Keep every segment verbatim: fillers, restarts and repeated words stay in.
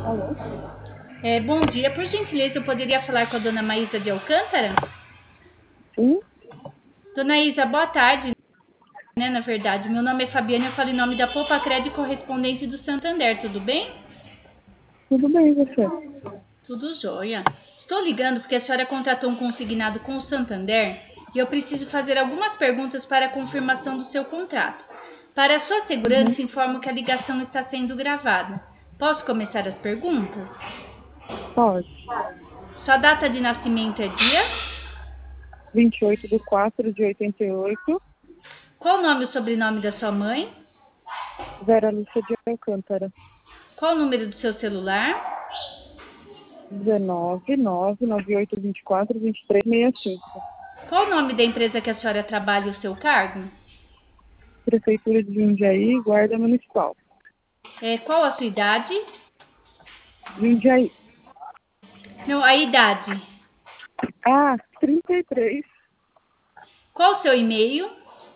Alô? É, bom dia, por gentileza, eu poderia falar com a dona Maísa de Alcântara? Sim? Dona Isa, boa tarde, né, na verdade. Meu nome é Fabiana, eu falo em nome da Poupa Crédito Correspondente do Santander, tudo bem? Tudo bem, e você? Tudo jóia. Estou ligando porque a senhora contratou um consignado com o Santander e eu preciso fazer algumas perguntas para a confirmação do seu contrato. Para a sua Uhum. segurança, informo que a ligação está sendo gravada. Posso começar as perguntas? Pode. Sua data de nascimento é dia? vinte e oito de quatro de oitenta e oito, Qual o nome e o sobrenome da sua mãe? Vera Lúcia de Alcântara. Qual o número do seu celular? dezenove, nove, nove oito dois quatro, dois três seis cinco. Qual o nome da empresa que a senhora trabalha e o seu cargo? Prefeitura de Jundiaí, Guarda Municipal. É, qual a sua idade? Jundiaí. Não, a idade. Ah, trinta e três. Qual o seu e-mail?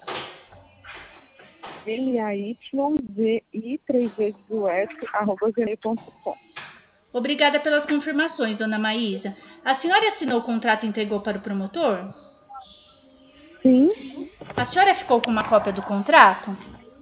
M A Y Z I três vezes o S, arroba gmail ponto com. Obrigada pelas confirmações, dona Maísa. A senhora assinou o contrato e entregou para o promotor? Sim, A senhora ficou com uma cópia do contrato?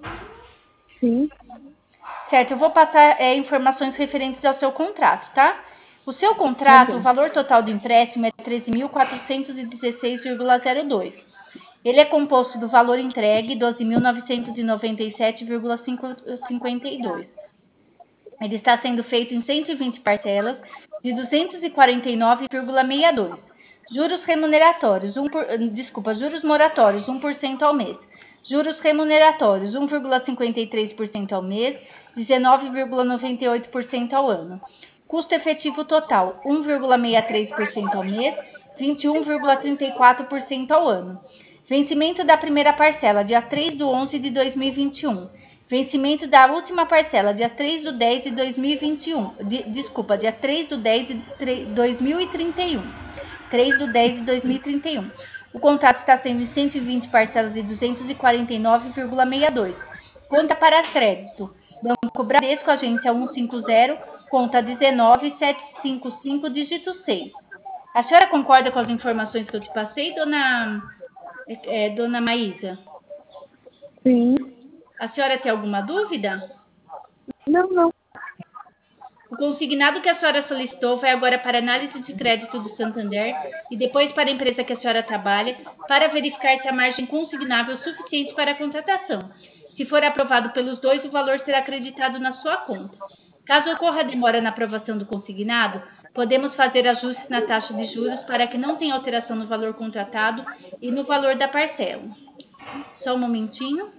sim. Certo, eu vou passar é, informações referentes ao seu contrato, tá? O seu Tá contrato, o bom. valor total do empréstimo é treze mil quatrocentos e dezesseis vírgula zero dois. Ele é composto do valor entregue, doze mil novecentos e noventa e sete vírgula cinquenta e dois. Ele está sendo feito em cento e vinte parcelas de duzentos e quarenta e nove vírgula sessenta e dois. Juros remuneratórios, um por, desculpa, juros moratórios, um por cento ao mês. Juros remuneratórios, um vírgula cinquenta e três por cento ao mês, dezenove vírgula noventa e oito por cento ao ano. Custo efetivo total, um vírgula sessenta e três por cento ao mês, vinte e um vírgula trinta e quatro por cento ao ano. Vencimento da primeira parcela, dia três de onze de dois mil e vinte e um. Vencimento da última parcela, dia três de dez de dois mil e vinte e um. De, desculpa, dia três de dez de dois mil e trinta e um. três de dez de dois mil e trinta e um. O contrato está sendo em cento e vinte parcelas de duzentos e quarenta e nove vírgula sessenta e dois. Conta para crédito. Banco Bradesco, agência cento e cinquenta, conta dezenove mil setecentos e cinquenta e cinco, dígito seis. A senhora concorda com as informações que eu te passei, dona, é, dona Maísa? Sim. A senhora tem alguma dúvida? Não, não. O consignado que a senhora solicitou vai agora para análise de crédito do Santander e depois para a empresa que a senhora trabalha para verificar se a margem consignável é suficiente para a contratação. Se for aprovado pelos dois, o valor será acreditado na sua conta. Caso ocorra demora na aprovação do consignado, podemos fazer ajustes na taxa de juros para que não tenha alteração no valor contratado e no valor da parcela. Só um momentinho.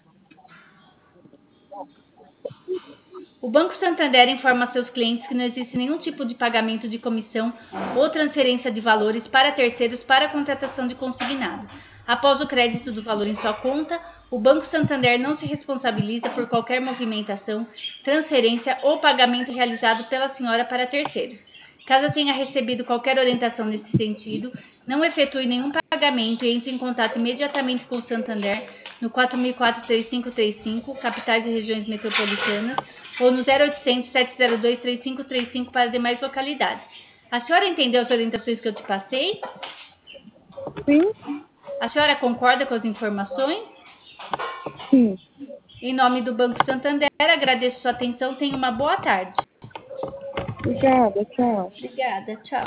O Banco Santander informa a seus clientes que não existe nenhum tipo de pagamento de comissão ou transferência de valores para terceiros para a contratação de consignado. Após o crédito do valor em sua conta, o Banco Santander não se responsabiliza por qualquer movimentação, transferência ou pagamento realizado pela senhora para terceiros. Caso tenha recebido qualquer orientação nesse sentido, não efetue nenhum pagamento e entre em contato imediatamente com o Santander no quatro mil e quatro, três cinco três cinco, capitais e regiões metropolitanas, ou no zero oitocentos, sete zero dois, três cinco três cinco para demais localidades. A senhora entendeu as orientações que eu te passei? Sim, A senhora concorda com as informações? sim. Em nome do Banco Santander, agradeço sua atenção. Tenha uma boa tarde. Obrigada, tchau. Obrigada, tchau.